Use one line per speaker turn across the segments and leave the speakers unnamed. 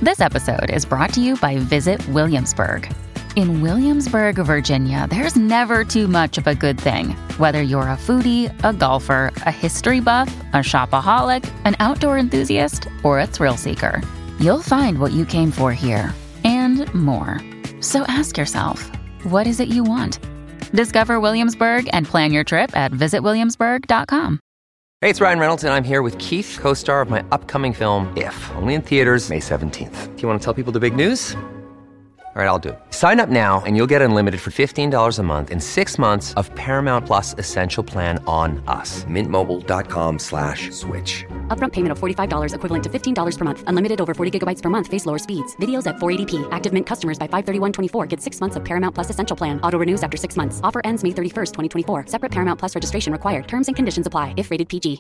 This episode is brought to you by Visit Williamsburg. In Williamsburg, Virginia, there's never too much of a good thing. Whether you're a foodie, a golfer, a history buff, a shopaholic, an outdoor enthusiast, or a thrill seeker, you'll find what you came for here and more. So ask yourself, what is it you want? Discover Williamsburg and plan your trip at visitwilliamsburg.com.
Hey, it's Ryan Reynolds, and I'm here with Keith, co-star of my upcoming film, If, only in theaters May 17th. Do you want to tell people the big news? All right, I'll do it. Sign up now and you'll get unlimited for $15 a month and 6 months of Paramount Plus Essential Plan on us. MintMobile.com/switch.
Upfront payment of $45 equivalent to $15 per month. Unlimited over 40 gigabytes per month. Face lower speeds. Videos at 480p. Active Mint customers by 531.24 get 6 months of Paramount Plus Essential Plan. Auto renews after 6 months. Offer ends May 31st, 2024. Separate Paramount Plus registration required. Terms and conditions apply if rated PG.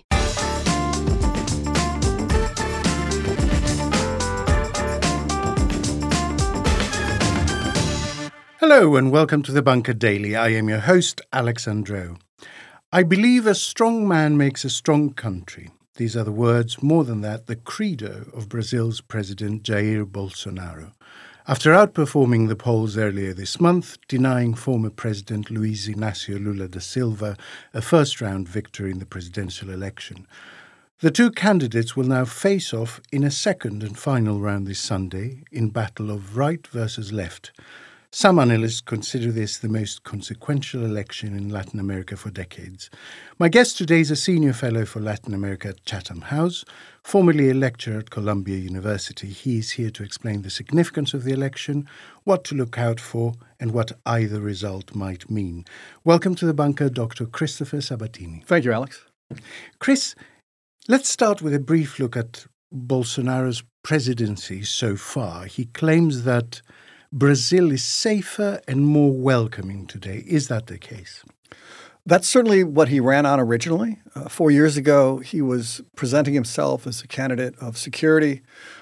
Hello and welcome to the Bunker Daily. I am your host, Alex Andro. I believe a strong man makes a strong country. These are the words, more than that, the credo of Brazil's President Jair Bolsonaro. After outperforming the polls earlier this month, denying former President Luiz Inácio Lula da Silva a first-round victory in the presidential election. The two candidates will now face off in a second and final round this Sunday in battle of right versus left. Some analysts consider this the most consequential election in Latin America for decades. My guest today is a senior fellow for Latin America at Chatham House, formerly a lecturer at Columbia University. He is here to explain the significance of the election, what to look out for, and what either result might mean. Welcome to the bunker, Dr. Christopher Sabatini.
Thank you, Alex.
Chris, let's start with a brief look at Bolsonaro's presidency so far. He claims that Brazil is safer and more welcoming today. Is that the case?
That's certainly what he ran on originally. 4 years ago, he was presenting himself as a candidate of security,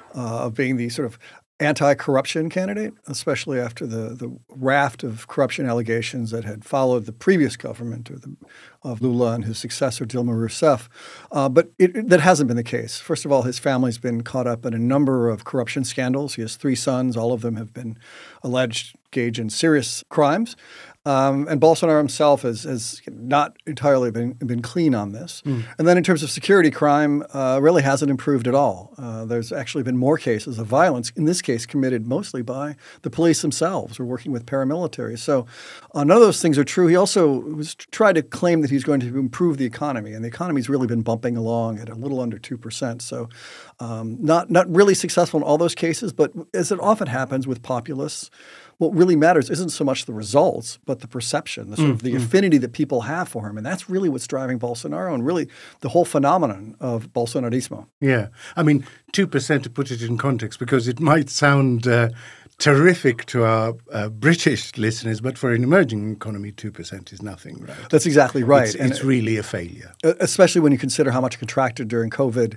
of being the sort of anti-corruption candidate, especially after the raft of corruption allegations that had followed the previous government of Lula and his successor, Dilma Rousseff. But that hasn't been the case. First of all, his family's been caught up in a number of corruption scandals. He has 3 sons. All of them have been alleged engaged in serious crimes. And Bolsonaro himself has not entirely been clean on this. And then in terms of security, crime really hasn't improved at all. There's actually been more cases of violence, in this case committed mostly by the police themselves or working with paramilitaries. So none of those things are true. He also tried to claim that he's going to improve the economy, and the economy's really been bumping along at a little under 2%. So not really successful in all those cases, but as it often happens with populists, what really matters isn't so much the results, but the perception, the sort of the affinity that people have for him. And that's really what's driving Bolsonaro and really the whole phenomenon of Bolsonarismo.
Yeah. I mean, 2% to put it in context, because it might sound terrific to our British listeners, but for an emerging economy, 2% is nothing, right?
That's exactly right.
It's really a failure.
Especially when you consider how much it contracted during COVID.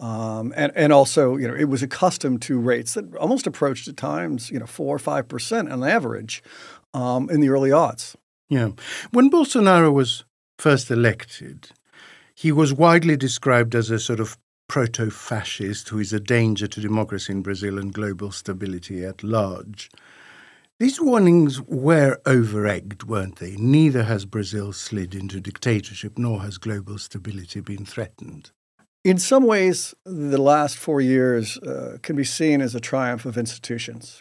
And also, it was accustomed to rates that almost approached at times, 4 or 5% on average in the early aughts.
Yeah. When Bolsonaro was first elected, he was widely described as a sort of proto-fascist who is a danger to democracy in Brazil and global stability at large. These warnings were over-egged, weren't they? Neither has Brazil slid into dictatorship, nor has global stability been threatened.
In some ways, the last 4 years can be seen as a triumph of institutions.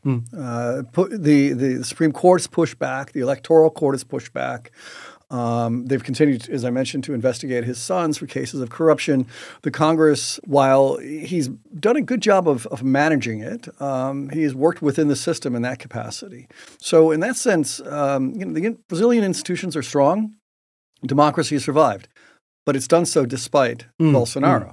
The Supreme Court has pushed back. The Electoral Court has pushed back. They've continued, as I mentioned, to investigate his sons for cases of corruption. The Congress, while he's done a good job of managing it, he has worked within the system in that capacity. So in that sense, the Brazilian institutions are strong. Democracy has survived. But it's done so despite Bolsonaro.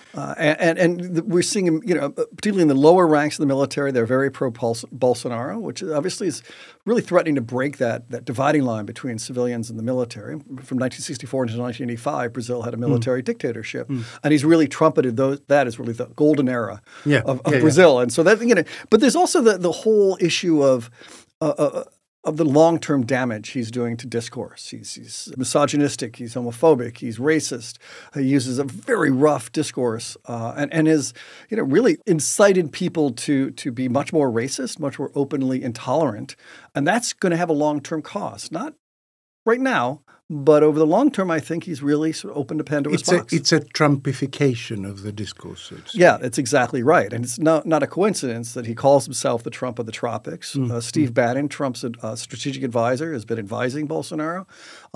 And we're seeing him, particularly in the lower ranks of the military, they're very pro-Bolsonaro, which obviously is really threatening to break that dividing line between civilians and the military. From 1964 until 1985, Brazil had a military dictatorship. And he's really trumpeted that as really the golden era of Brazil. And so that, but there's also the whole issue of of the long-term damage he's doing to discourse. He's misogynistic, he's homophobic, he's racist. He uses a very rough discourse and has really incited people to be much more racist, much more openly intolerant. And that's going to have a long-term cost. Not right now, but over the long term, I think he's really sort of opened a Pandora's box.
It's a Trumpification of the discourse.
Yeah, that's exactly right. And it's not a coincidence that he calls himself the Trump of the tropics. Steve Bannon, Trump's strategic advisor, has been advising Bolsonaro.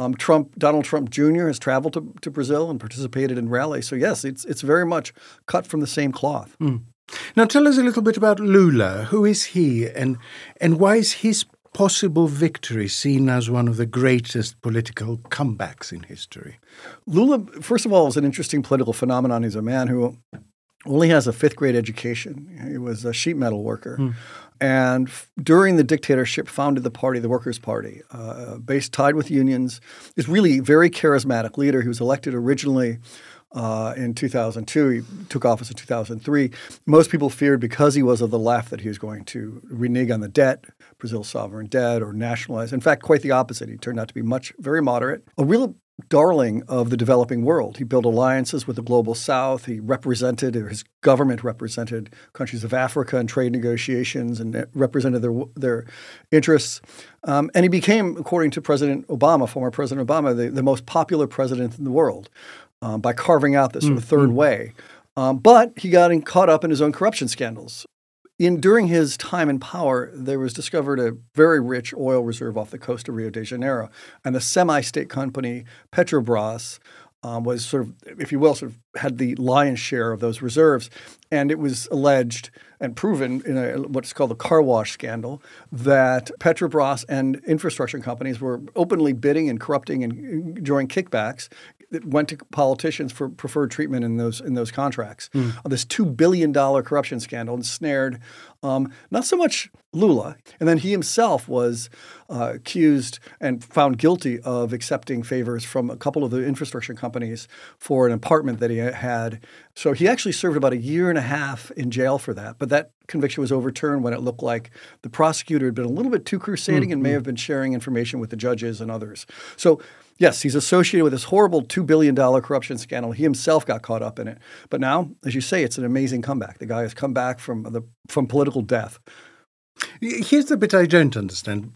Donald Trump Jr. has traveled to Brazil and participated in rallies. So yes, it's very much cut from the same cloth.
Now tell us a little bit about Lula. Who is he and why is his possible victory seen as one of the greatest political comebacks in history?
Lula, first of all, is an interesting political phenomenon. He's a man who only has a fifth grade education. He was a sheet metal worker. And during the dictatorship, founded the party, the Workers' Party, tied with unions. Is really a very charismatic leader. He was elected originally in 2002. He took office in 2003. Most people feared because he was of the left that he was going to renege on the debt, Brazil's sovereign debt, or nationalize. In fact, quite the opposite. He turned out to be very moderate, a real darling of the developing world. He built alliances with the global south. He represented, or his government represented, countries of Africa in trade negotiations and represented their interests. And he became, according to former President Obama, the most popular president in the world. By carving out this sort of third way. But he got caught up in his own corruption scandals. During his time in power, there was discovered a very rich oil reserve off the coast of Rio de Janeiro. And the semi-state company Petrobras was sort of, if you will, had the lion's share of those reserves. And it was alleged and proven in what's called the car wash scandal that Petrobras and infrastructure companies were openly bidding and corrupting and enjoying kickbacks that went to politicians for preferred treatment in those contracts. This $2 billion corruption scandal ensnared not so much Lula, and then he himself was accused and found guilty of accepting favors from a couple of the infrastructure companies for an apartment that he had. So he actually served about a year and a half in jail for that. But that conviction was overturned when it looked like the prosecutor had been a little bit too crusading and may have been sharing information with the judges and others. So yes, he's associated with this horrible $2 billion corruption scandal. He himself got caught up in it. But now, as you say, it's an amazing comeback. The guy has come back from political death.
Here's the bit I don't understand.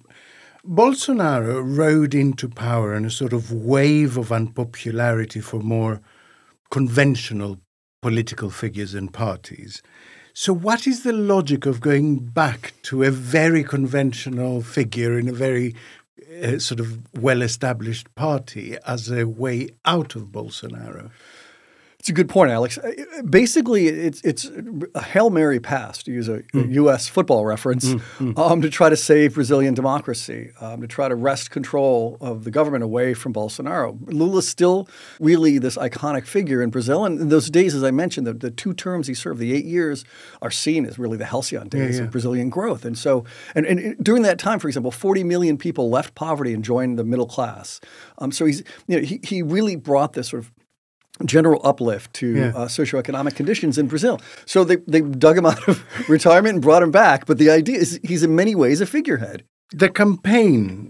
Bolsonaro rode into power in a sort of wave of unpopularity for more conventional political figures and parties. So what is the logic of going back to a very conventional figure in a very sort of well-established party as a way out of Bolsonaro?
It's a good point, Alex. Basically, it's a Hail Mary pass, to use a U.S. football reference, to try to save Brazilian democracy, to try to wrest control of the government away from Bolsonaro. Lula's still really this iconic figure in Brazil. And in those days, as I mentioned, the 2 terms he served, the 8 years, are seen as really the halcyon days of Brazilian growth. And so, and during that time, for example, 40 million people left poverty and joined the middle class. So he really brought this sort of general uplift to socioeconomic conditions in Brazil. So they dug him out of retirement and brought him back. But the idea is he's in many ways a figurehead.
The campaign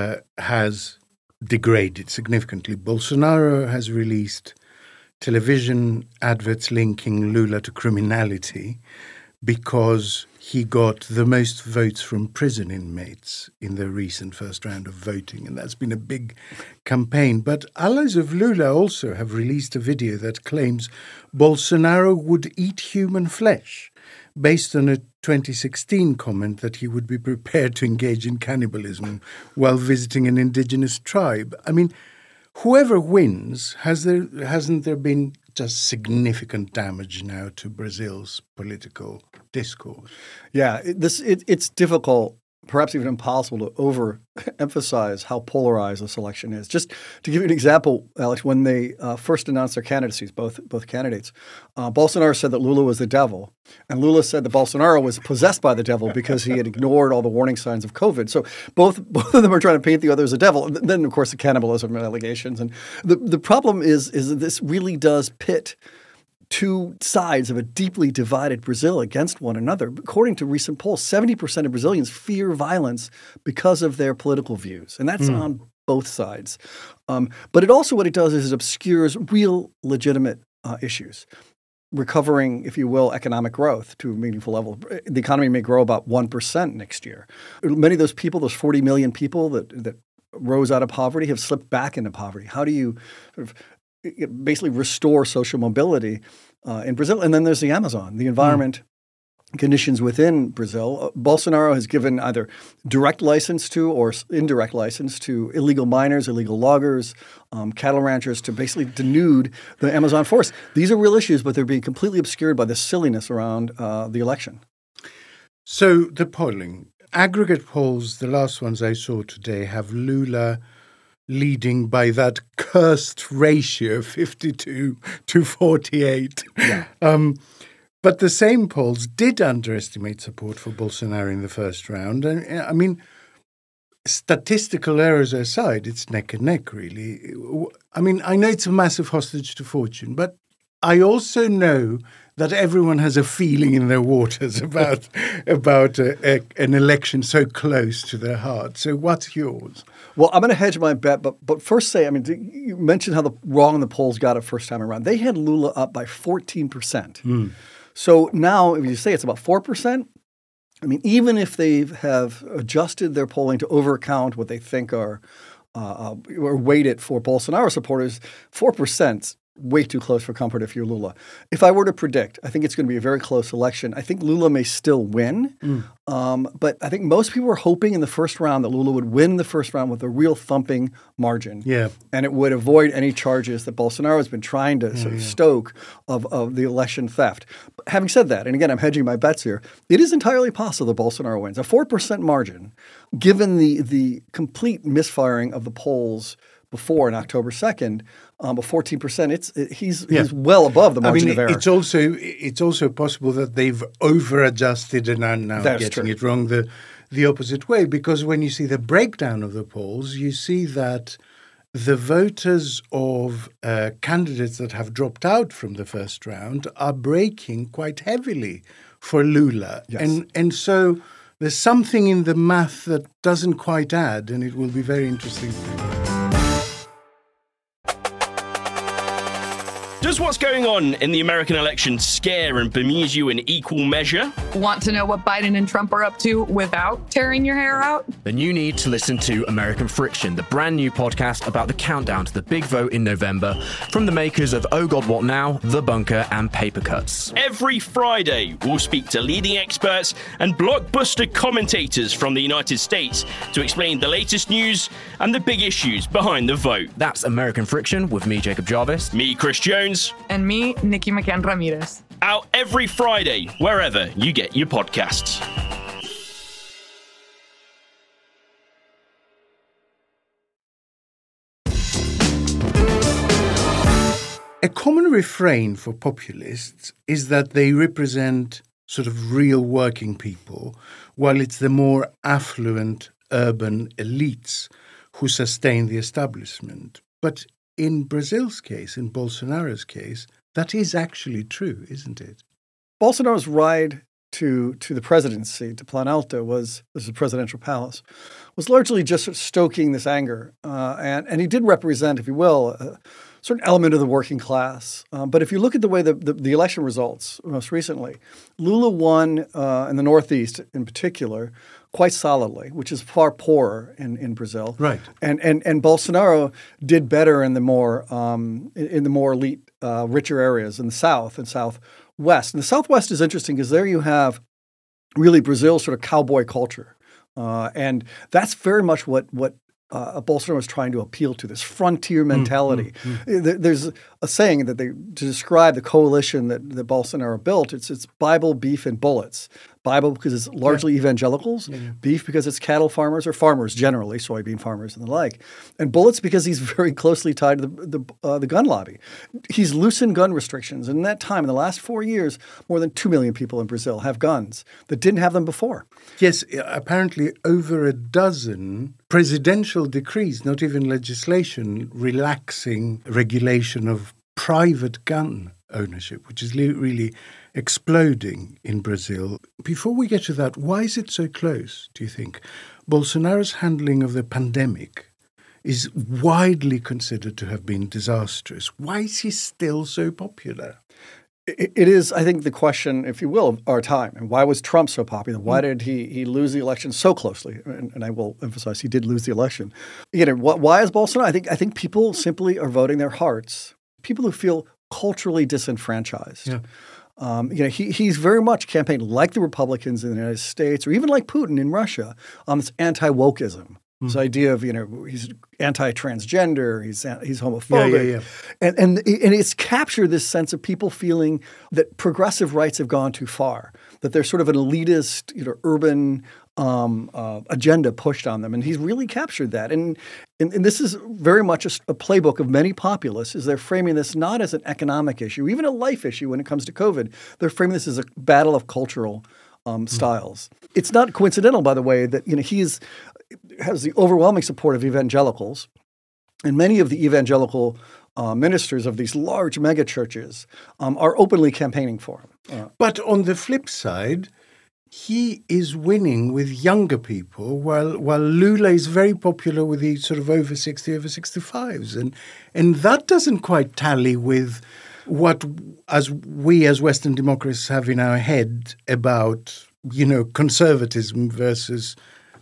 has degraded significantly. Bolsonaro has released television adverts linking Lula to criminality because he got the most votes from prison inmates in the recent first round of voting, and that's been a big campaign. But allies of Lula also have released a video that claims Bolsonaro would eat human flesh, based on a 2016 comment that he would be prepared to engage in cannibalism while visiting an indigenous tribe. I mean, whoever wins, hasn't there been just significant damage now to Brazil's political discourse?
Yeah, it's difficult, perhaps even impossible, to overemphasize how polarized this election is. Just to give you an example, Alex, when they first announced their candidacies, both candidates, Bolsonaro said that Lula was the devil, and Lula said that Bolsonaro was possessed by the devil because he had ignored all the warning signs of COVID. So both of them are trying to paint the other as a devil. And then, of course, the cannibalism allegations. And the problem is that this really does pit two sides of a deeply divided Brazil against one another. According to recent polls, 70% of Brazilians fear violence because of their political views, and that's on both sides. But what it does is it obscures real legitimate issues. Recovering, if you will, economic growth to a meaningful level. The economy may grow about 1% next year. Many of those people, those 40 million people that rose out of poverty, have slipped back into poverty. How do you sort of basically restore social mobility in Brazil? And then there's the Amazon, the environment conditions within Brazil. Bolsonaro has given either direct license to or indirect license to illegal miners, illegal loggers, cattle ranchers to basically denude the Amazon forest. These are real issues, but they're being completely obscured by the silliness around the election.
So the polling, aggregate polls, the last ones I saw today, have Lula leading by that cursed ratio, 52 to 48. Yeah. But the same polls did underestimate support for Bolsonaro in the first round. And I mean, statistical errors aside, it's neck and neck, really. I mean, I know it's a massive hostage to fortune, but I also know that everyone has a feeling in their waters about an election so close to their heart. So what's yours?
Well, I'm going to hedge my bet, but first say, I mean, you mentioned how wrong the polls got it first time around. They had Lula up by 14%. So now, if you say it's about 4%, I mean, even if they have adjusted their polling to overcount what they think are or weighted for Bolsonaro supporters, 4%. Way too close for comfort if you're Lula. If I were to predict, I think it's going to be a very close election. I think Lula may still win, but I think most people were hoping in the first round that Lula would win the first round with a real thumping margin. Yeah. And it would avoid any charges that Bolsonaro has been trying to sort of stoke of the election theft. But having said that, and again, I'm hedging my bets here, it is entirely possible that Bolsonaro wins. A 4% margin, given the complete misfiring of the polls before on October 2nd, but 14%, he's well above the margin of error.
It's also possible that they've over-adjusted and are now getting it wrong the opposite way, because when you see the breakdown of the polls, you see that the voters of candidates that have dropped out from the first round are breaking quite heavily for Lula. Yes. And so there's something in the math that doesn't quite add, and it will be very interesting.
Does what's going on in the American election scare and bemuse you in equal measure?
Want to know what Biden and Trump are up to without tearing your hair out?
Then you need to listen to American Friction, the brand new podcast about the countdown to the big vote in November from the makers of Oh God What Now, The Bunker and Paper Cuts.
Every Friday, we'll speak to leading experts and blockbuster commentators from the United States to explain the latest news and the big issues behind the vote.
That's American Friction with me, Jacob Jarvis.
Me, Chris Jones.
And me, Nikki McCann Ramirez.
Out every Friday, wherever you get your podcasts.
A common refrain for populists is that they represent sort of real working people, while it's the more affluent urban elites who sustain the establishment. But in Brazil's case, in Bolsonaro's case, that is actually true, isn't it?
Bolsonaro's ride to the presidency, to Planalto, was the presidential palace, was largely just sort of stoking this anger. And he did represent, if you will, a certain element of the working class. But if you look at the way the election results most recently, Lula won in the Northeast in particular quite solidly, which is far poorer in Brazil.
Right.
And Bolsonaro did better in the more elite, richer areas in the South and Southwest. And the Southwest is interesting because there you have really Brazil's sort of cowboy culture. And that's very much what Bolsonaro was trying to appeal to, this frontier mentality. There's a saying that to describe the coalition that Bolsonaro built, it's Bible, beef, and bullets. Bible because it's largely evangelicals, beef because it's cattle farmers or farmers generally, soybean farmers and the like, and bullets because he's very closely tied to the gun lobby. He's loosened gun restrictions, and in that time, in the last 4 years, more than 2 million people in Brazil have guns that didn't have them before.
Yes, apparently over a dozen presidential decrees, not even legislation, relaxing regulation of private gun ownership, which is really exploding in Brazil. Before we get to that, why is it so close, do you think? Bolsonaro's handling of the pandemic is widely considered to have been disastrous. Why is he still so popular?
It is, I think, the question, if you will, of our time. And why was Trump so popular? Why did he lose the election so closely? And I will emphasize he did lose the election. Why is Bolsonaro? I think people simply are voting their hearts. People who feel culturally disenfranchised. Yeah. He's very much campaigned like the Republicans in the United States, or even like Putin in Russia, on this anti-wokeism. This idea of, he's anti-transgender, he's homophobic. Yeah. And it's captured this sense of people feeling that progressive rights have gone too far, that there's sort of an elitist, urban agenda pushed on them. And he's really captured that. And this is very much a playbook of many populists, is they're framing this not as an economic issue, even a life issue when it comes to COVID. They're framing this as a battle of cultural styles. It's not coincidental, by the way, that he has the overwhelming support of evangelicals, and many of the evangelical ministers of these large mega churches are openly campaigning for him.
But on the flip side, he is winning with younger people, while Lula is very popular with the sort of over 60, over 65s. And that doesn't quite tally with what we as Western democrats have in our head about, conservatism versus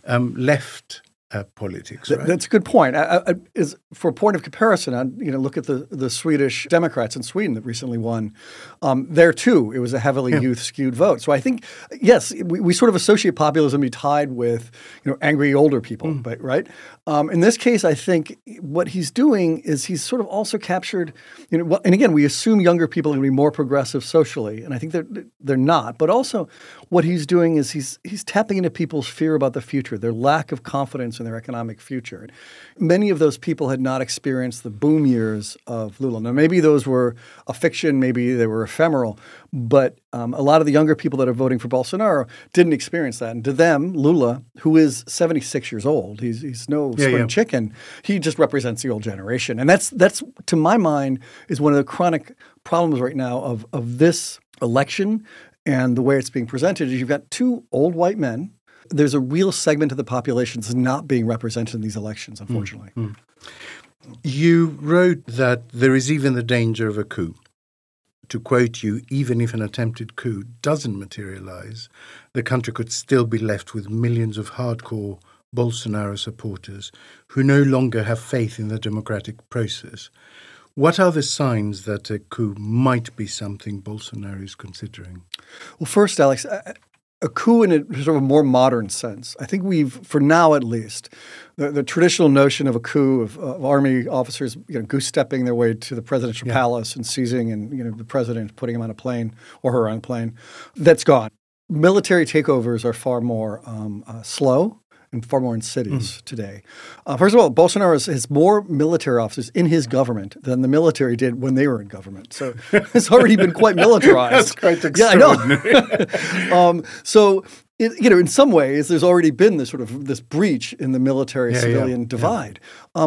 left politics. Right?
That's a good point. For a point of comparison, look at the Swedish Democrats in Sweden that recently won. There too, it was a heavily youth-skewed vote. So I think, yes, we sort of associate populism be tied with angry older people, but right. In this case, I think what he's doing is he's sort of also captured. And again, we assume younger people are going to be more progressive socially, and I think they're not. But also, what he's doing is he's tapping into people's fear about the future, their lack of confidence in their economic future. Many of those people had not experienced the boom years of Lula. Now, maybe those were a fiction, maybe they were ephemeral, but a lot of the younger people that are voting for Bolsonaro didn't experience that. And to them, Lula, who is 76 years old, he's no spring chicken, he just represents the old generation. And that's to my mind, is one of the chronic problems right now of this election and the way it's being presented is you've got two old white men. There's a real segment of the population that's not being represented in these elections, unfortunately.
You wrote that there is even the danger of a coup. To quote you, even if an attempted coup doesn't materialize, the country could still be left with millions of hardcore Bolsonaro supporters who no longer have faith in the democratic process. What are the signs that a coup might be something Bolsonaro is considering?
Well, first, Alex, a coup in a sort of a more modern sense. I think for now at least, the traditional notion of a coup of army officers, goose-stepping their way to the presidential palace and seizing, and the president putting him on a plane or her on a plane, that's gone. Military takeovers are far more slow and far more insidious today. First of all, Bolsonaro has more military officers in his government than the military did when they were in government. So it's already been quite militarized.
That's quite extraordinary.
Yeah, I know. So, in some ways, there's already been this breach in the military-civilian divide.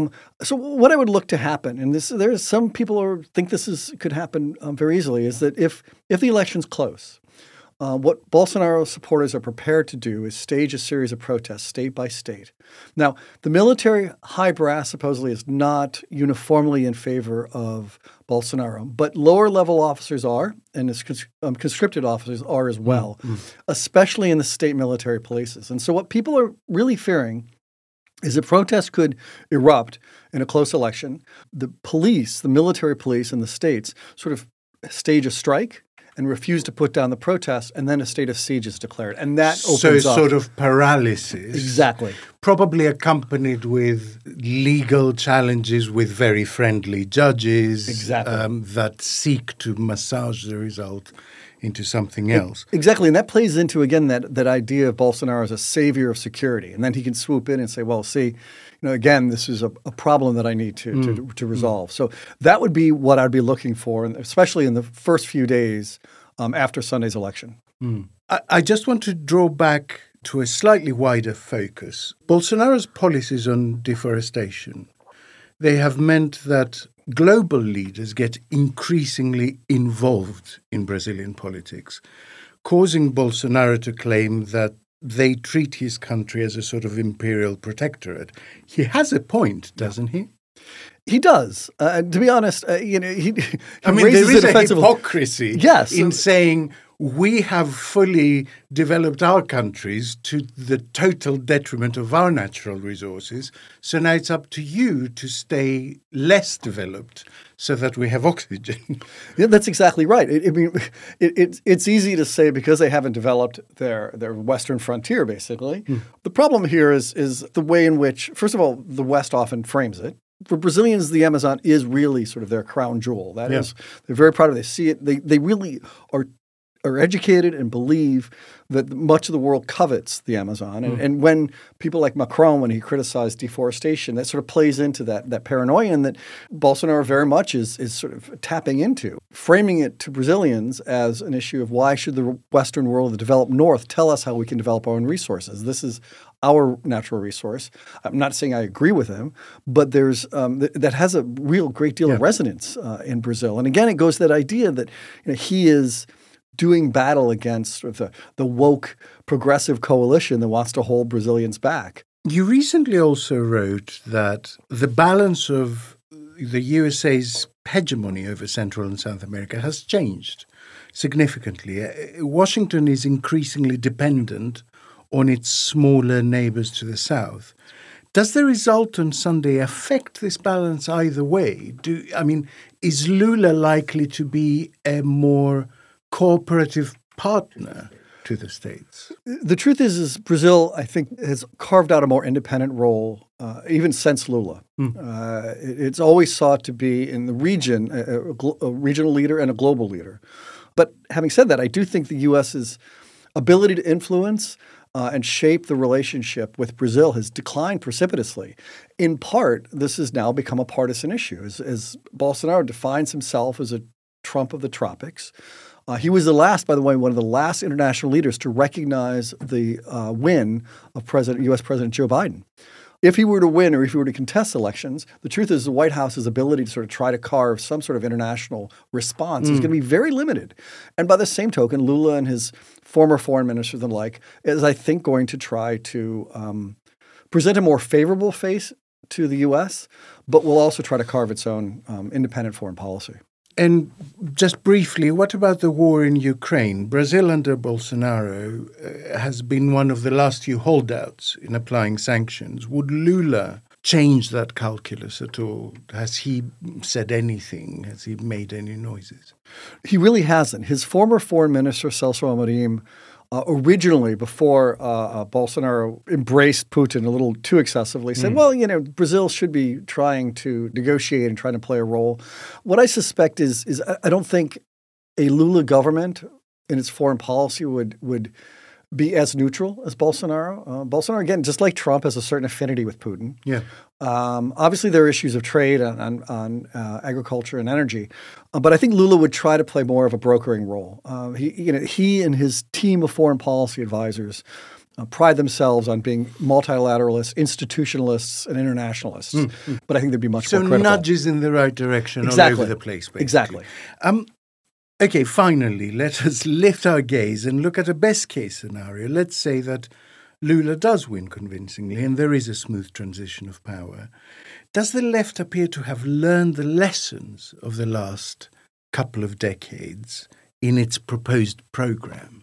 So what I would look to happen, and there's some people who think could happen very easily, is that if the election's close, what Bolsonaro supporters are prepared to do is stage a series of protests state by state. Now, the military high brass supposedly is not uniformly in favor of Bolsonaro, but lower-level officers are, and conscripted officers are as well, especially in the state military polices. And so what people are really fearing is that protests could erupt in a close election. The police, the military police in the states, sort of stage a strike and refuse to put down the protests, and then a state of siege is declared. And that opens up.
sort of paralysis.
Exactly.
Probably accompanied with legal challenges with very friendly judges.
Exactly.
That seek to massage the result into something else.
Exactly. And that plays into, again, that idea of Bolsonaro as a savior of security. And then he can swoop in and say, well, see, again, this is a problem that I need to resolve. So that would be what I'd be looking for, especially in the first few days after Sunday's election.
I just want to draw back to a slightly wider focus. Bolsonaro's policies on deforestation, they have meant that global leaders get increasingly involved in Brazilian politics, causing Bolsonaro to claim that they treat his country as a sort of imperial protectorate. He has a point, doesn't he?
He does. To be honest, he
there
raises
is
it
a
offensively.
hypocrisy
Yes.
in saying we have fully developed our countries to the total detriment of our natural resources. So now it's up to you to stay less developed so that we have oxygen.
Yeah, that's exactly right. It's easy to say because they haven't developed their western frontier, basically. The problem here is the way in which, first of all, the West often frames it. For Brazilians, the Amazon is really sort of their crown jewel. That is, they're very proud of it. They see it. They really are educated and believe that much of the world covets the Amazon. And when people like Macron, when he criticized deforestation, that sort of plays into that paranoia and that Bolsonaro very much is sort of tapping into, framing it to Brazilians as an issue of why should the Western world, the developed North, tell us how we can develop our own resources. This is our natural resource. I'm not saying I agree with him, but there's that has a real great deal of resonance in Brazil. And again, it goes to that idea that he is doing battle against sort of the woke progressive coalition that wants to hold Brazilians back.
You recently also wrote that the balance of the USA's hegemony over Central and South America has changed significantly. Washington is increasingly dependent on its smaller neighbors to the south. Does the result on Sunday affect this balance either way? Is Lula likely to be a more cooperative partner to the States?
The truth is Brazil, I think, has carved out a more independent role even since Lula. It's always sought to be in the region a regional leader and a global leader. But having said that, I do think the U.S.'s ability to influence and shape the relationship with Brazil has declined precipitously. In part, this has now become a partisan issue. As Bolsonaro defines himself as a Trump of the tropics, he was one of the last international leaders to recognize the win of U.S. President Joe Biden. If he were to win or if he were to contest elections, the truth is the White House's ability to sort of try to carve some sort of international response is going to be very limited. And by the same token, Lula and his former foreign ministers and the like is, I think, going to try to present a more favorable face to the U.S., but will also try to carve its own independent foreign policy.
And just briefly, what about the war in Ukraine? Brazil under Bolsonaro has been one of the last few holdouts in applying sanctions. Would Lula change that calculus at all? Has he said anything? Has he made any noises?
He really hasn't. His former foreign minister, Celso Amorim, originally, before Bolsonaro embraced Putin a little too excessively, said, well, Brazil should be trying to negotiate and trying to play a role. What I suspect is I don't think a Lula government in its foreign policy would be as neutral as Bolsonaro. Bolsonaro, again, just like Trump, has a certain affinity with Putin. Yeah. Obviously, there are issues of trade on agriculture and energy, but I think Lula would try to play more of a brokering role. He and his team of foreign policy advisors pride themselves on being multilateralists, institutionalists, and internationalists. But I think they'd be much more critical. So
nudges in the right direction all over the place, basically.
Exactly.
Okay, finally, let us lift our gaze and look at a best-case scenario. Let's say that Lula does win convincingly and there is a smooth transition of power. Does the left appear to have learned the lessons of the last couple of decades in its proposed program?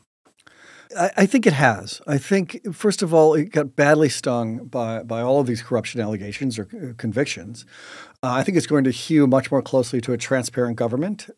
I think it has. I think, first of all, it got badly stung by all of these corruption allegations or convictions. I think it's going to hew much more closely to a transparent government.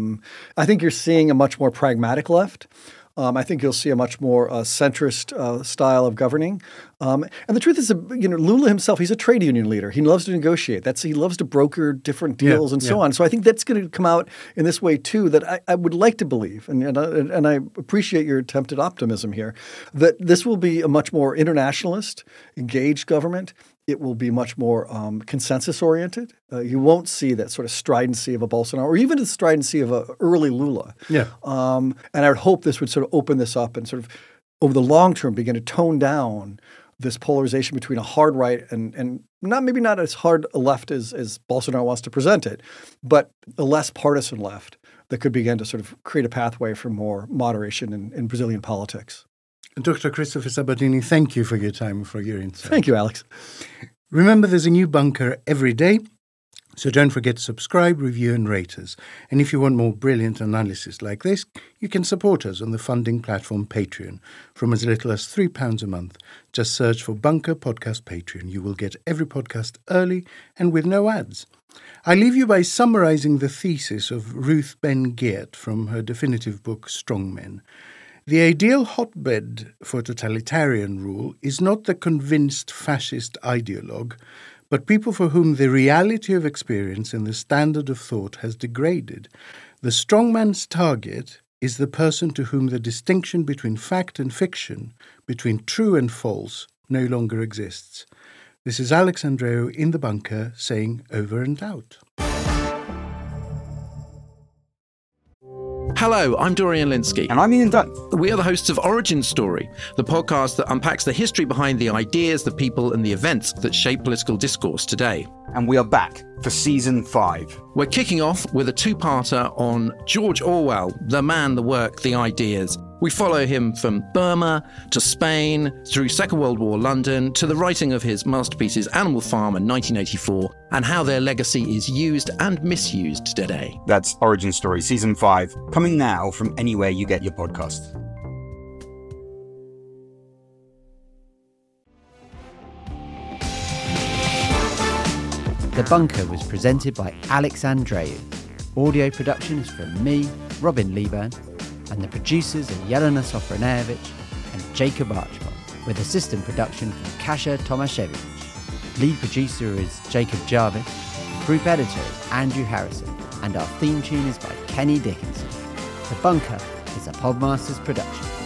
I think you're seeing a much more pragmatic left. I think you'll see a much more centrist style of governing. And the truth is, Lula himself, he's a trade union leader. He loves to negotiate. He loves to broker different deals and so on. So I think that's going to come out in this way too, that I would like to believe, and I appreciate your attempt at optimism here, that this will be a much more internationalist, engaged government. It will be much more consensus-oriented. You won't see that sort of stridency of a Bolsonaro or even the stridency of an early Lula. Yeah. And I would hope this would sort of open this up and sort of over the long term begin to tone down this polarization between a hard right and maybe not as hard a left as Bolsonaro wants to present it, but a less partisan left that could begin to sort of create a pathway for more moderation in Brazilian politics.
Dr. Christopher Sabatini, thank you for your time and for your insight.
Thank you, Alex.
Remember, there's a new bunker every day, so don't forget to subscribe, review and rate us. And if you want more brilliant analysis like this, you can support us on the funding platform Patreon from as little as £3 a month. Just search for Bunker Podcast Patreon. You will get every podcast early and with no ads. I leave you by summarising the thesis of Ruth Ben-Geert from her definitive book Strongmen. The ideal hotbed for totalitarian rule is not the convinced fascist ideologue, but people for whom the reality of experience and the standard of thought has degraded. The strongman's target is the person to whom the distinction between fact and fiction, between true and false, no longer exists. This is Alex Andreou in the bunker saying over and out.
Hello, I'm Dorian Lynskey.
And I'm Ian Dunn.
We are the hosts of Origin Story, the podcast that unpacks the history behind the ideas, the people, and the events that shape political discourse today.
And we are back for Season 5.
We're kicking off with a two-parter on George Orwell, the man, the work, the ideas. We follow him from Burma to Spain, through Second World War London, to the writing of his masterpieces Animal Farm in 1984, and how their legacy is used and misused today.
That's Origin Story Season 5, coming now from anywhere you get your podcasts.
The Bunker was presented by Alex Andreou. Audio production is from me, Robin Leeburn, and the producers are Jelena Sofronejevic and Jacob Archibald, with assistant production from Kasia Tomaszewicz. Lead producer is Jacob Jarvis, group editor is Andrew Harrison, and our theme tune is by Kenny Dickinson. The Bunker is a Podmasters production.